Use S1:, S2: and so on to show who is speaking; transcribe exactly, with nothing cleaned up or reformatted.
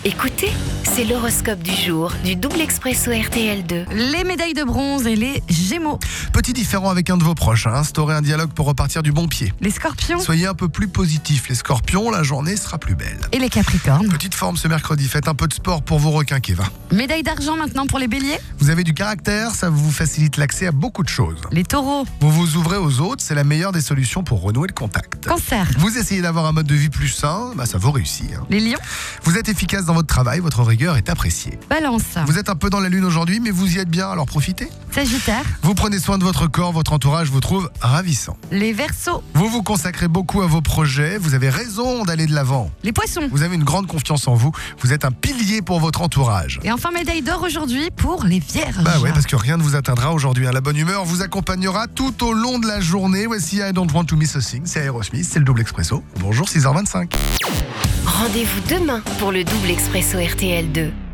S1: Écoutez, c'est l'horoscope du jour du Double Expresso R T L deux.
S2: Les médailles de bronze et les Gémeaux.
S3: Petit différend avec un de vos proches, hein. Instaurez un dialogue pour repartir du bon pied.
S2: Les Scorpions
S3: Soyez un peu plus positif, les scorpions, la journée sera plus belle.
S2: et les Capricornes.
S3: Petite forme ce mercredi, faites un peu de sport pour vous requinquer, va.
S2: Médaille d'argent maintenant pour les Béliers.
S3: Vous avez du caractère, ça vous facilite l'accès à beaucoup de choses.
S2: Les Taureaux.
S3: Vous vous ouvrez aux autres, c'est la meilleure des solutions pour renouer le contact.
S2: Cancer.
S3: Vous essayez d'avoir un mode de vie plus sain, bah ça vous réussit. hein.
S2: Les Lions.
S3: Vous êtes efficace dans votre travail, votre rigueur est appréciée.
S2: Balance.
S3: Vous êtes un peu dans la lune aujourd'hui, mais vous y êtes bien, alors profitez.
S2: Sagittaire.
S3: Vous prenez soin de votre corps, votre entourage vous trouve ravissant.
S2: Les Verseaux.
S3: Vous vous consacrez beaucoup à vos projets, vous avez raison d'aller de l'avant.
S2: Les Poissons.
S3: Vous avez une grande confiance en vous, vous êtes un pilier pour votre entourage.
S2: Et enfin médaille d'or aujourd'hui pour les Vierges.
S3: Bah ouais, parce que rien ne vous atteindra aujourd'hui. hein. La bonne humeur vous accompagnera tout au long de la journée. Voici I Don't Want to Miss a Thing, c'est Aerosmith, c'est le Double Expresso. Bonjour, six heures vingt-cinq.
S1: Rendez-vous demain pour le Double Expresso R T L deux.